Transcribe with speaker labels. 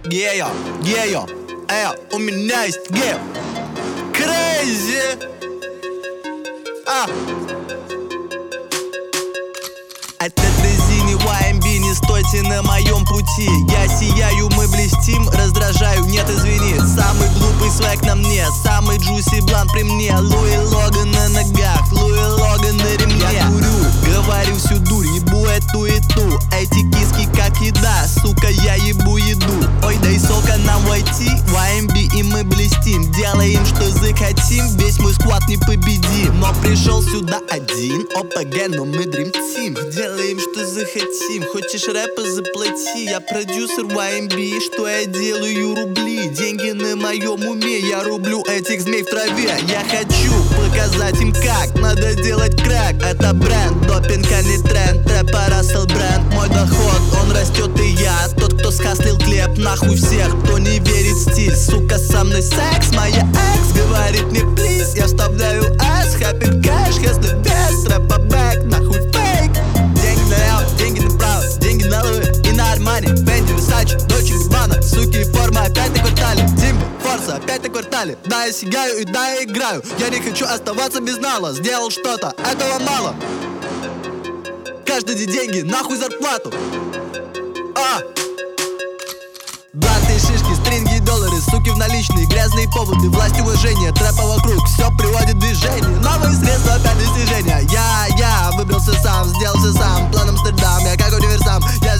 Speaker 1: Гео, у меня есть гео. Crazy. Это резине YMB, не стойте на моем пути. Я сияю, мы блестим, раздражаю, нет, извини. Самый глупый свек на мне, самый джуси блан при мне. Луи Логан на ногах, Луи Логан на ремне. Я курю, говорю всю дурь, ебу эту и ту. Эти киски как еда, сука, я ебу еду. Ой, дай сока нам войти, YMB и мы блестим. Делаем, что захотим, весь мой сквад непобедим. Но пришел сюда один, ОПГ, но мы Dream Team. Делаем, что захотим, хочешь рэпа, заплати. Я продюсер YMB, что я делаю рубли. Деньги на моем уме, я рублю этих змей в траве. Я хочу показать им, как надо делать крэк. Это бренд, допинг, а не тренд. Трэпа Рассел Брэнд, мой доход, он растет и я. Тот, кто схаслил хлеб, нахуй всех, кто не верит в стиль. Сука, со мной секс, моя экс говорит мне плиз. Я вставляю S, happy cash, если без трэпа бэк, нахуй фейк. Деньги налево, деньги направо, деньги на Луи и на Армани. Фенди, Версачи, Дольче Габбана, суки, форма опять на квартале. Тимбо, Форса опять на квартале. Да, я сияю и да, я играю. Я не хочу оставаться без нала. Сделал что-то, этого мало. Каждый день деньги, нахуй зарплату. Блаты, шишки, стринги, доллары, суки в наличные, грязные поводы, власть, уважение, трэпа вокруг, все приводит в движение. Новые средства, опять достижения. Я выбрался сам, сделался сам, план Амстердам, я как универсам. Я